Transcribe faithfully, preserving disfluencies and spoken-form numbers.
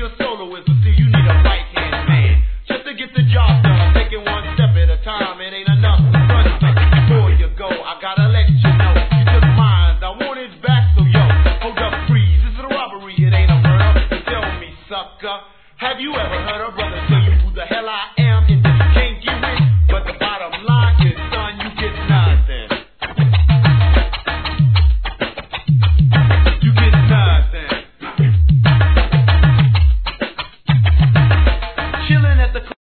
a soloist, but still you need a right hand man just to get the job done. Taking one step at a time, it ain't enough. Run before you go, I gotta let you know. You took mine, I want it back, so yo, hold up, freeze. This is a robbery, it ain't a murder. Tell me, sucker, have you ever heard a brother tell you who the hell I am?